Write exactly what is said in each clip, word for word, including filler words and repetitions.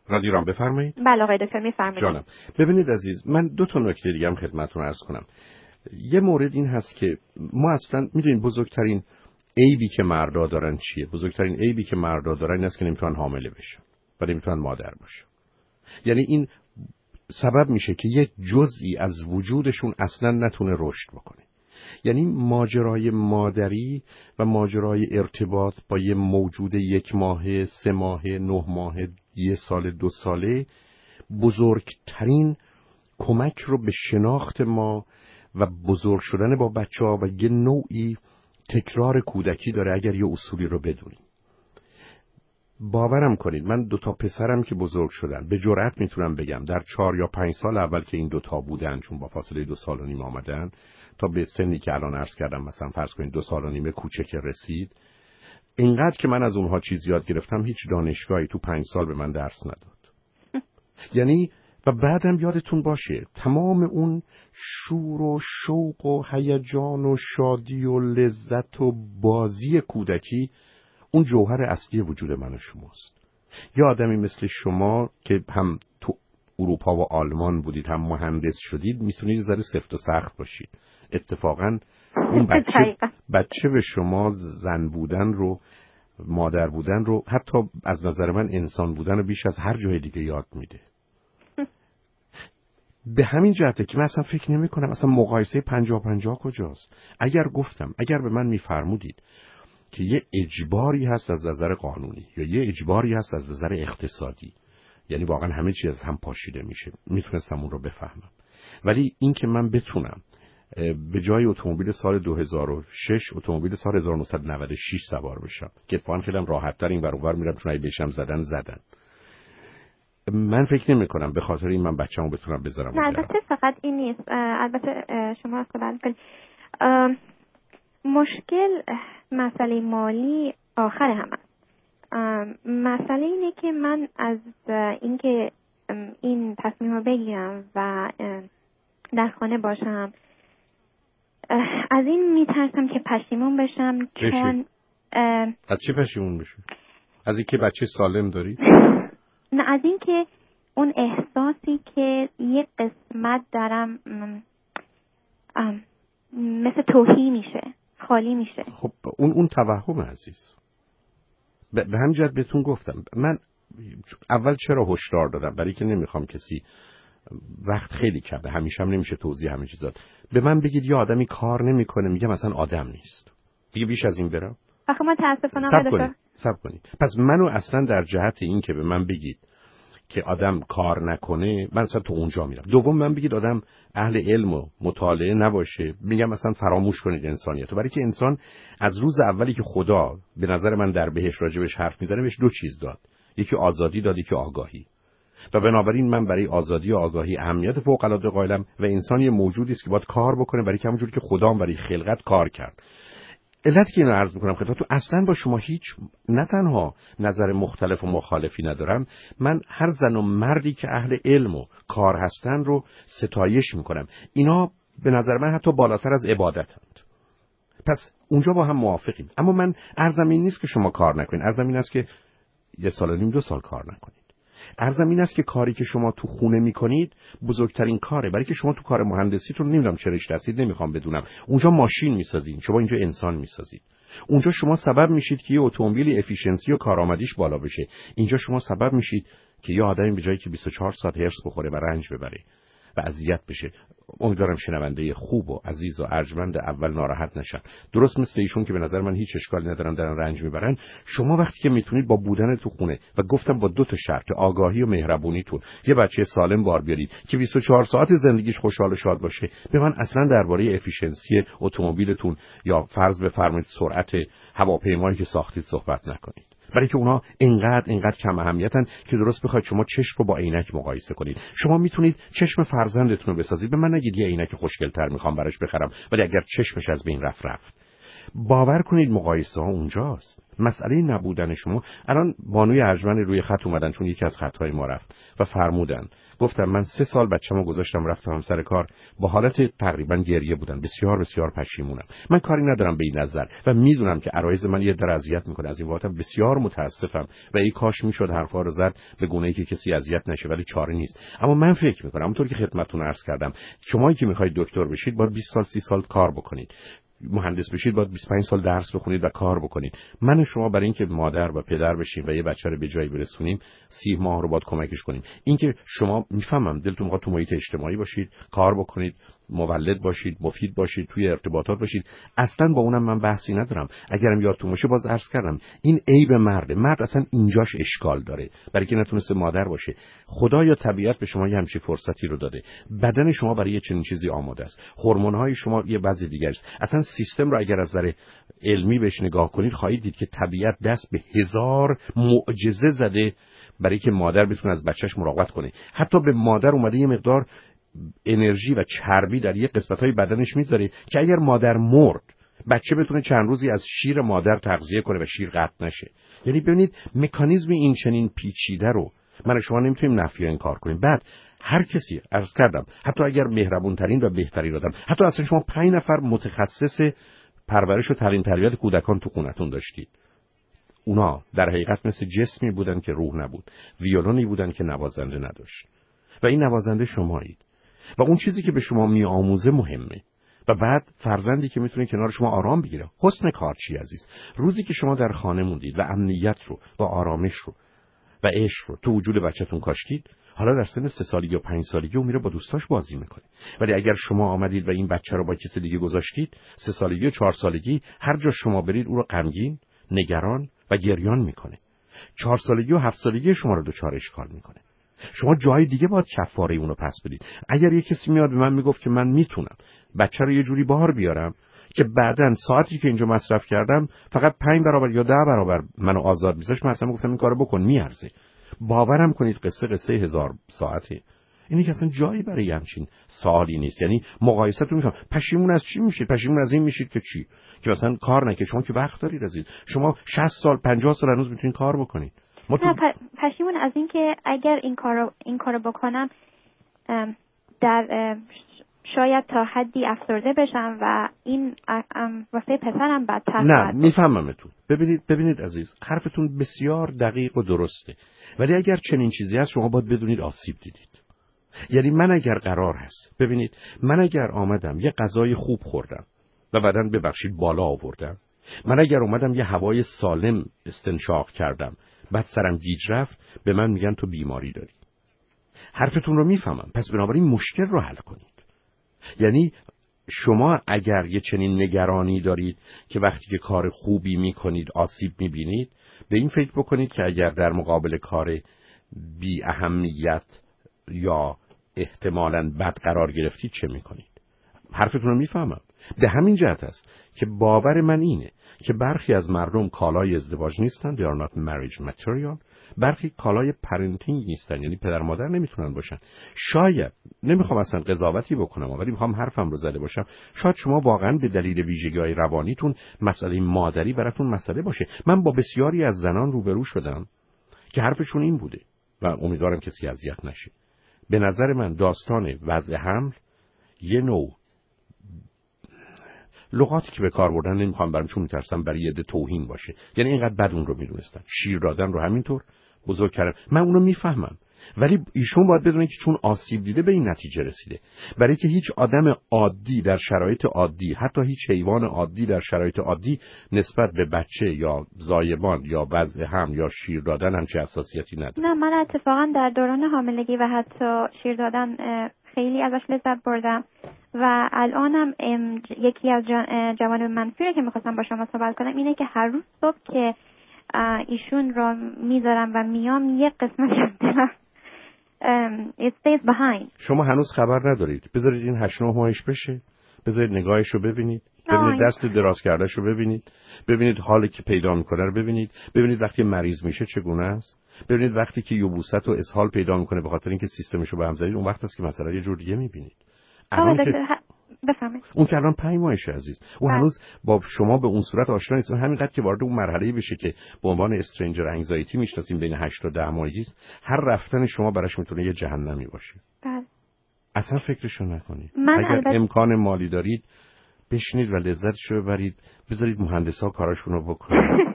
رادیو رام بفرمایید. بله آقای دکتر میفرمایید. جانم. ببینید عزیز، من دو تا نکته دیگه هم خدمتتون عرض کنم. یه مورد این هست که ما اصلا میدونید بزرگترین عیبی که مردا دارن چیه؟ بزرگترین عیبی که مردا دارن این است که نمیتونن حامله بشن و نمیتونن مادر باشن. یعنی این سبب میشه که یک جزئی از وجودشون اصلا نتونه رشد بکنه. یعنی ماجرای مادری و ماجرای ارتباط با یه موجود یک ماهه، سه ماهه، نه ماهه، یه سال، دو ساله بزرگترین کمک رو به شناخت ما و بزرگ شدن با بچه ها و یه نوعی تکرار کودکی داره اگر یه اصولی رو بدونیم. باورم کنید من دو تا پسرم که بزرگ شدن به جرئت میتونم بگم در چهار یا پنج سال اول که این دوتا بودن، چون با فاصله دو سال و نیم آمدن تا به سنی که الان عرض کردم، مثلا فرض کنید دو سال و نیم کوچک رسید، اینقدر که من از اونها چیز یاد گرفتم هیچ دانشگاهی تو پنج سال به من درس نداد. یعنی و بعدم یادتون باشه تمام اون شور و شوق و هیجان و شادی و لذت و بازی کودکی اون جوهر اصلی وجود من و شماست. یه آدمی مثل شما که هم تو اروپا و آلمان بودید، هم مهندس شدید، میتونید ذره سفت و سخت باشید. اتفاقا اون بچه, بچه به شما زن بودن رو، مادر بودن رو، حتی از نظر من انسان بودن رو بیش از هر جای دیگه یاد میده. به همین جهته که من اصلا فکر نمی کنم اصلا مقایسه پنجاه پنجاه کجاست. اگر گفتم، اگر به من میفرمودید که یه اجباری هست از نظر قانونی یا یه اجباری هست از نظر اقتصادی، یعنی واقعا همه چیز از هم پاشیده میشه، میتونستم اون رو بفهمم. ولی این که من بتونم به جای اتومبیل سال دو هزار و شش اتومبیل سال هزار و نهصد و نود و شش سوار بشم که اتفاقا خیلی راحت تر این ور اونور میرم، چون اگه بشم زدن زدن من فکر نمی کنم به خاطر این من بچه‌مو بتونم بذارم. البته فقط این نیست، البته شما از خودت مشکل مسئله مالی آخر هم است. مسئله اینه که من از اینکه این تصمیم رو بگیرم و در خانه باشم از این میترسم که پشیمون بشم. چون از چی پشیمون بشی؟ از اینکه بچه سالم داری؟ نه، از اینکه اون احساسی که یک قسمت دارم مثل توهی میشه، خالی میشه. خب اون اون توهم عزیز. به همین جهت بهتون گفتم من اول چرا هشدار دادم، برای که نمیخوام کسی، وقت خیلی کمه، همیشه هم نمیشه توضیح همه چیزا. به من بگید یه آدمی کار نمیکنه، میگم مثلا آدم نیست. دیگه بیش از این برم؟ آخه من متاسفانه صبر کنید صبر کنید پس منو اصلا در جهت این که به من بگید که آدم کار نکنه، من اصلا تو اونجا میرم. دوم من بگید آدم اهل علم و مطالعه نباشه، میگم مثلا فراموش کنید انسانیتو. برای که انسان از روز اولی که خدا به نظر من در بهش راجبش حرف میزنه بهش دو چیز داد، یکی آزادی داد، یکی آگاهی. و بنابراین من برای آزادی و آگاهی اهمیت فوق العاده قائلم و انسان یه موجودی است که باید کار بکنه، برای که همونجوری که خدا هم برای خلقت کار کرد. علت که اینو عرض میکنم خدمتتون، اصلا با شما هیچ نه تنها نظر مختلف و مخالفی ندارم، من هر زن و مردی که اهل علم و کار هستن رو ستایش میکنم. اینا به نظر من حتی بالاتر از عبادتند. پس اونجا با هم موافقیم. اما من عرضم این نیست که شما کار نکنید، عرضم این است که یه سال و نیم دو سال کار نکنید. عرضم این است که کاری که شما تو خونه میکنید بزرگترین کاره، برای که شما تو کار مهندسیتون نمیدونم چه رشته هستید، نمیخوام بدونم، اونجا ماشین میسازید، شما اینجا انسان میسازید. اونجا شما سبب میشید که یه اتومبیل افیشنسی و کارآمدیش بالا بشه. اینجا شما سبب میشید که یه آدمی به جایی که بیست و چهار ساعت هرس بخوره و رنج ببره و اذیت بشه. امیدوارم شنونده خوب و عزیز و ارجمند اول ناراحت نشن. درست مثل ایشون که به نظر من هیچ اشکالی ندارن دارن رنج میبرن. شما وقتی که میتونید با بودن تو خونه و گفتم با دو تا شرط، آگاهی و مهربونیتون، یه بچه سالم بار بیارید که بیست و چهار ساعت زندگیش خوشحال و شاد باشه، به من اصلا درباره افیشنسی اتومبیلتون یا فرض بفرمایید سرعت هواپیمایی که ساختید صحبت نکنید. برای که اونا اینقدر اینقدر کم اهمیتن که درست بخواید شما چشم رو با عینک مقایسه کنید. شما میتونید چشم فرزندتون رو بسازید. به من نگید یه عینک خوشگل‌تر میخوام براش بخرم، ولی اگر چشمش از بین رفت رفت. باور کنید مقایسه ها اونجاست. مسئله نبودن شما. الان بانوی ارجمند روی خط اومدن چون یکی از خطهای ما رفت و فرمودن، گفتم من سه سال بچه‌مو گذاشتم رفتم سر کار، با حالت تقریبا گریه بودن، بسیار بسیار پشیمونم. من کاری ندارم به این نظر و میدونم که عرایض من یه در اذیت میکنه، از این بابت بسیار متاسفم و این کاش میشد حرفا رو زد به گونه‌ای که کسی اذیت نشه، ولی چاره نیست. اما من فکر میکنم اونطور که خدمتتون عرض کردم، شمایی که میخواید دکتر بشید باید بیست سال سی سال کار بکنید. مهندس بشید باید بیست و پنج سال درس بخونید و کار بکنید. من و شما برای اینکه مادر و پدر بشیم و یه بچه رو به جایی برسونیم سی ماه رو باید کمکش کنیم. اینکه شما میفهمم دلتون میخواد تو محیط اجتماعی باشید، کار بکنید، مولد باشید، مفید باشید، توی ارتباطات باشید، اصلا با اونم من بحثی ندارم. اگرم یادتون باشه باز عرض کردم این عیب مرده. مرد اصلا اینجاش اشکال داره، برای که نتونسته مادر باشه. خدا یا طبیعت به شما یه همچین فرصتی رو داده، بدن شما برای یه چنین چیزی آماده است، هورمون‌های شما یه بعضی دیگه است. اصلا سیستم رو اگر از نظر علمی بهش نگاه کنید خواهید دید که طبیعت دست به هزار معجزه زده برای که مادر بتونه از بچهش مراقبت کنه. حتی به مادر اومده یه مقدار انرژی و چربی در یک قسمت‌های بدنش میذاره که اگر مادر مرد بچه بتونه چند روزی از شیر مادر تغذیه کنه و شیر قطع نشه. یعنی ببینید مکانیزم این چنین پیچیده رو من و شما نمیتونیم نفی یا انکار کنیم. بعد هر کسی عرض کردم حتی اگر مهربون ترین و بهترین آدم، حتی اصلا شما پنج نفر متخصص پرورش و تعلیم تربیت کودکان تو خونتون داشتید، اونا در حقیقت مثل جسمی بودن که روح نبود، ویولونی بودن که نوازنده نداشت و این نوازنده شمایید و اون چیزی که به شما می آموزه مهمه. و بعد فرزندی که میتونه کنار شما آرام بگیره. حسن کار چی عزیز؟ روزی که شما در خانه موندید و امنیت رو و آرامش رو و عشق رو تو وجود بچه‌تون کاشتید، حالا در سن سه سالگی یا پنج سالگی اون میره با دوستاش بازی میکنه. ولی اگر شما آمدید و این بچه رو با کسی دیگه گذاشتید، سه سالگی و چهار سالگی هر جا شما برید او رو غمگین، نگران و گریان میکنه. چهار سالگی و هفت سالگی شما رو دچار اشکال میکنه. شما جای دیگه باید کفاره اونو پس بدید. اگر یه کسی میاد به من میگفت که من میتونم بچه رو یه جوری بار بیارم که بعدن ساعتی که اینجا مصرف کردم فقط پنج برابر یا ده برابر منو آزاد میذاش، من اصلا گفتم این کارو بکن، میارزه. باورم کنید قصه قصه هزار ساعته. اینی که اصلا جایی برای همچین سوالی نیست. یعنی مقایستون میکنم پشیمون از چی میشید؟ پشیمون از این میشید که چی؟ که مثلا کار نکنید. شما که وقت دارید عزیز، شما شصت سال پنجاه سال هنوز میتونید کار بکنید. نه تو... پشیمون از این که اگر این کارو این کارو بکنم در شاید تا حدی افسرده بشم و این واسه پسرم بدتر. نه میفهممتون. ببینید ببینید عزیز، حرفتون بسیار دقیق و درسته، ولی اگر چنین چیزی هست شما باید بدونید آسیب دیدید. یعنی من اگر قرار هست، ببینید من اگر آمدم یه غذای خوب خوردم و بعدن ببخشید بالا آوردم، من اگر اومدم یه هوای سالم استنشاق کردم بعد سرم گیج رفت، به من میگن تو بیماری داری. حرفتون رو میفهمم، پس بنابراین مشکل رو حل کنید. یعنی شما اگر یه چنین نگرانی دارید که وقتی که کار خوبی میکنید آسیب میبینید، به این فکر بکنید که اگر در مقابل کار بی اهمیت یا احتمالاً بد قرار گرفتید چه میکنید. حرفتون رو میفهمم. به همین جهت است که باور من اینه که برخی از مردم کالای ازدواج نیستن، they are not marriage material. برخی کالای پرنتینگ نیستن، یعنی پدر مادر نمیتونن باشن. شاید نمیخوام اصلا قضاوتی بکنم ولی میخوام حرفم رو زده باشم، شاید شما واقعا به دلیل ویژگی‌های روانیتون مسئله مادری براتون مسئله باشه. من با بسیاری از زنان روبرو شدم که حرفشون این بوده و امیدوارم کسی اذیت نشه. به نظر من داستان وضع حمل یه نوع لغاتی که به کار بردن نمیخوام برام، چون میترسم برای یه عده توهین باشه. یعنی اینقدر بد اون رو میدونستن، شیر دادن رو همینطور بزرگ کردن. من اونو میفهمم، ولی ایشون باید بدونه که چون آسیب دیده به این نتیجه رسیده. برای که هیچ آدم عادی در شرایط عادی، حتی هیچ حیوان عادی در شرایط عادی نسبت به بچه یا زایمان یا وضع حمل یا شیر دادن همچین حساسیتی نداره. نه من اتفاقا در دوران حاملگی و حتی شیر دادن خیلی ازش لذت بردم و الانم یکی از جوانب منفی که میخواستم با شما صحبت کنم اینه که هر روز صبح که ایشون رو میذارم و میام یک قسمت دلم it stays behind. شما هنوز خبر ندارید، بذارید این هشت نه ماهش بشه، بذارید نگاهش رو ببینید، ببینید دست دراز کردهش رو ببینید، ببینید حالی که پیدا میکنه رو ببینید، ببینید وقتی مریض میشه چگونه است، ببینید وقتی که یبوست و اسهال پیدا میکنه به خاطر اینکه سیستمش رو به هم زدید، اون وقت است که مثلا یه جور دیگه میبینید. آقا دکتر بفهمید. اون که الان پنج ماهشه عزیز، اون هنوز با شما به اون صورت آشنا نیست. همینقدر که وارد اون مرحله بشه که به عنوان استرنجر انگزایتی میشناسیم بین هشت تا ده ماهگی است، هر رفتن شما براش میتونه یه جهنمی باشه. بله. اصلا فکرشو نکنید. اگر البته... امکان مالی دارید بشینید و لذتشو ببرید، بذارید مهندسا کاراشون رو بکنن.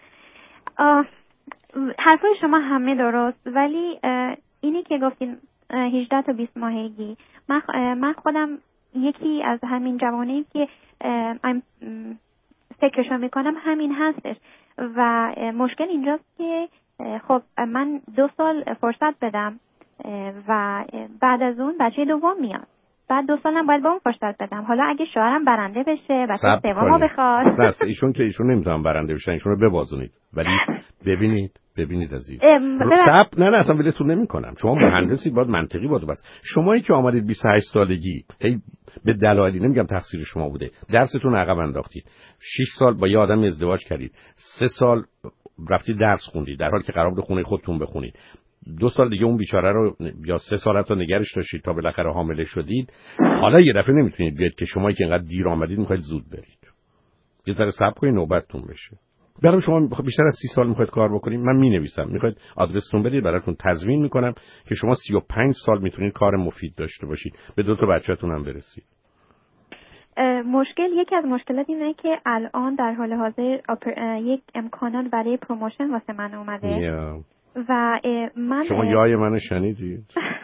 حرفای شما همه درست، ولی اینی که گفتین هجده تا بیست ماهگی، من من خودم یکی از همین جوانایی که فکرشو میکنم همین هستش و مشکل اینجاست که خب من دو سال فرصت بدم و بعد از اون بچه دوم میاد، بعد دو سالم باید با اون فرصت بدم. حالا اگه شوهرم برنده بشه بچه سومو بخواد، نه ایشون که ایشون نمیتونن برنده بشن، ایشون رو ببازونید. ولی ببینید ببینید عزیز، صبر نه نه اصلا ولتون نمیکنم. شما مهندسی باید منطقی باید. بس شمایی که آمدید بیست و هشت سالگی ای به دلایلی، نمیگم تقصیر شما بوده، درستون عقب انداختید، شش سال با یه آدم ازدواج کردید، سه سال رفتید درس خوندید در حالی که قرار بود خونه خودتون بخونید، دو سال دیگه اون بیچاره رو یا سه سال حتی نگرش داشتید تا بالاخره حامله شدید. حالا یه دفعه نمیتونید بیاید که شما که اینقدر دیر آمدید میخواید زود برید. یه ذره صبر کنید نوبتتون بشه. برای شما بیشتر از سی سال میخواید کار بکنید، من مینویسم، میخواید آدرستون بدید براتون تضمین میکنم که شما سی و پنج سال میتونید کار مفید داشته باشید، به دو تا بچه‌تون هم برسید. مشکل یکی از مشکلات اینه که الان در حال حاضر یک امکانات برای پروموشن واسه من اومده yeah. و من شما یای منو شنیدید؟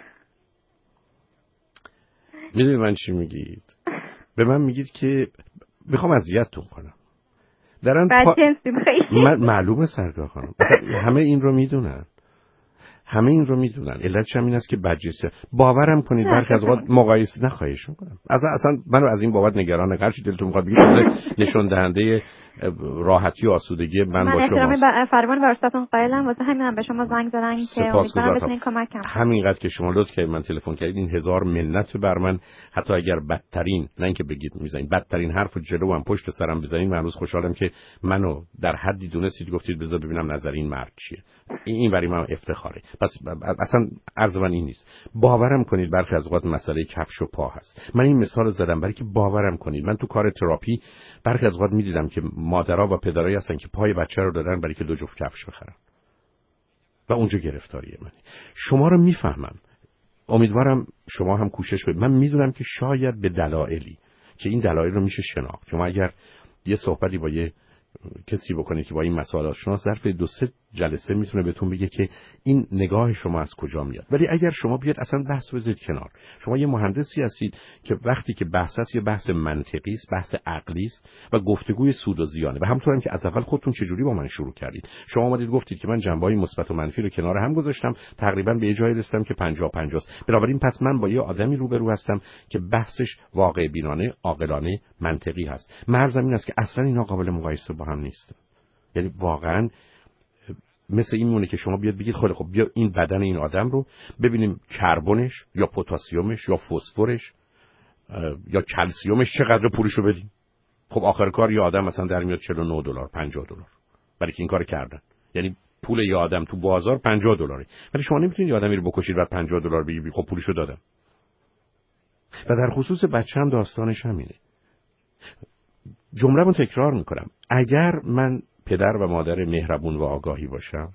میدونید من چی میگید؟ به من میگید که میخوام اذیتتون کنم. درن پا... من معلومه سرکار خانم، همه این رو میدونن، همه این رو میدونن. علتش هم این است که بدجنسه. باورم کنید برخی از اوقات مقایسه نخواهش میکنم. اصلا اصلا منو از این بابت نگران نگرچه دلتون میخواد بگید نشون دهنده راحتی و آسودگی من, من با شما. من فرمان ورستاتون قائلم، واسه همینم به شما زنگ زدم که امیدوارم بتونین کمکم. همینقدر که شما لطف کردید من تلفن کردید، این هزار منت بر من. حتی اگر بدترین، نه اینکه بگید میزنید، بدترین حرفو جلوم پشت سرم بزنید، من روز خوشحالم که منو در حدی دونستید گفتید بذار ببینم نظر این مرد چیه. این برای من افتخاره. پس اصلا عرض من این نیست. باورم کنید برخی از اوقات مسئله کفش و پا هست. من این مثال زدم برای که باورم کنید من تو کار تراپی برخی از اوقات میدیدم که مادرها و پدرایی هستن که پای بچه رو دادن برای که دو جفت کفش بخرن و اونجا گرفتاریه منه. شما رو میفهمم، امیدوارم شما هم کوشش کنید. من میدونم که شاید به دلایلی که این دلایل رو میشه شناخت. شما اگر یه صحبتی با یه کسی بکنید که با این مسائل آشناست، ظرف دو سه جلسه میتونه بهتون بگه که این نگاه شما از کجا میاد. ولی اگر شما بیاد اصلا بحث بذارید کنار، شما یه مهندسی هستید که وقتی که بحث است یه بحث منطقی است، بحث عقلی است و گفتگوی سود و زیانه. و همونطور هم که از اول خودتون چجوری با من شروع کردید، شما اومدید گفتید که من جنبه‌های مثبت و منفی رو کنار هم گذاشتم، تقریبا به جایی رسیدم که پنجاه پنجاه است. بنابراین پس من با یه آدمی روبرو هستم که بحثش واقع بینانه، عاقلانه، منطقی هست. مرزم این است که اصلا اینا قابل مقایسه با هم نیست. یعنی واقعا مثل این مونه که شما بیاد بگید خیلی خب بیا این بدن این آدم رو ببینیم کربنش یا پتاسیمش یا فسفرش یا کلسیومش چقدر پولشو بدیم. خب آخر کار یه آدم مثلا در میاد چهل و نه دلار پنجاه دلار برای که این کار کردن. یعنی پول یه آدم تو بازار پنجاه دلاره، ولی شما نمیتونید یه آدمی رو بکشید بعد پنجاه دلار بگید خب پولشو دادم. و در خصوص بچه‌م داستانش همینه. جمله رو تکرار میکنم، اگر من پدر و مادر مهربون و آگاهی باشم،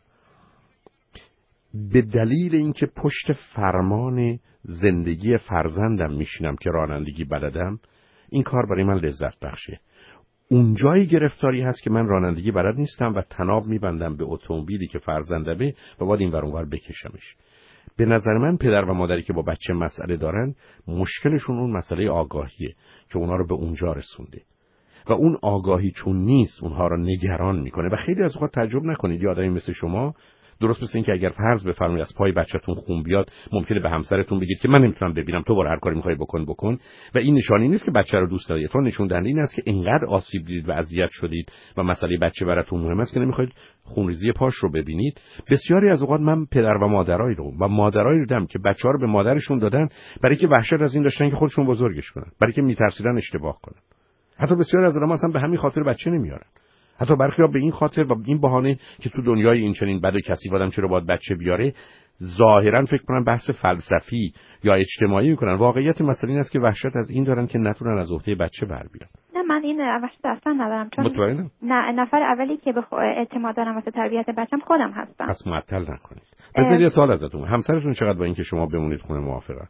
به دلیل اینکه پشت فرمان زندگی فرزندم میشینم که رانندگی بلدم، این کار برای من لذت بخشه. اونجایی گرفتاری هست که من رانندگی بلد نیستم و تناب میبندم به اتومبیلی که فرزندمه و باید این ور اون ور بکشمش. به نظر من پدر و مادری که با بچه مسئله دارن، مشکلشون اون مسئله آگاهیه که اونا رو به اونجا رسونده. و اون آگاهی چون نیست اونها رو نگران میکنه. و خیلی از اوقات تعجب نکنید یه آدمی مثل شما، درست مثل این که اگر فرض بفرمایید از پای بچه‌تون خون بیاد، ممکنه به همسرتون بگید که من نمیتونم ببینم، تو برو هر کاری میخوای بکن بکن. و این نشانی نیست که بچه رو دوست دارید، اتفاقاً نشون دهنده این است که اینقدر آسیب دیدید و اذیت شدید و مسئله بچه براتون مهم است که نمیخواید خونریزی پاش رو ببینید. بسیاری از اوقات من پدر و مادرایی رو و مادرایی رو دیدم که بچه‌ها رو به مادرشون دادن برای که وحشت از این داشتن که خودشون بزرگش کنن، برای که میترسیدن اشتباه کنن. حتی بسیاری از آدم‌ها اصلا به همین خاطر بچه نمیارن. حتی برخی‌ها به این خاطر و این بهانه که تو دنیای این چنین بد و کثیف آدم چرا باید بچه بیاره، ظاهرا فکر کنن بحث فلسفی یا اجتماعی میکنن. واقعیت مسئله این است که وحشت از این دارن که نتونن از عهده بچه بر بیان. نه من این وحشت اصلا ندارم، چون مطمئنم. نه، نفر اولی که به اعتماد دارم واسه تربیت بچه‌م خودم هستم. پس معطل نکنید. بذارید یه سوال ازتون، همسرتون چقدر با اینکه شما بمونید خونه موافقن؟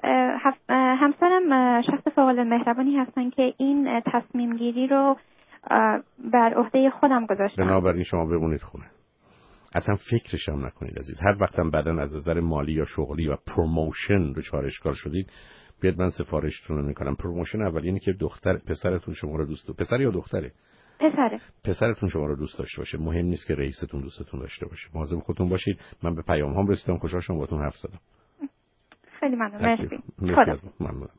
همسرم شخص فوق‌العاده مهربانی هستن که این تصمیم گیری رو بر عهده خودم گذاشتن. بنابراین شما بمونید خونه. اصلا فکرش هم نکنید عزیز. هر وقتم بعدن از نظر مالی یا شغلی و پروموشن دچار اشکال شدید، بیاد من سفارشتون رو میکنم. پروموشن اول اینه که دختر پسرتون شما رو دوست داره. پسر یا دختره؟ پسره. پسرتون شما رو دوست داشته باشه. مهم نیست که رئیستون دوستتون داشته باشه. مواظب خودتون باشید. من به پیام هام رسیدم، خوشحال شدم باهاتون حرف زدم. خیلی ممنون. مرسی. مرسی. ممنون.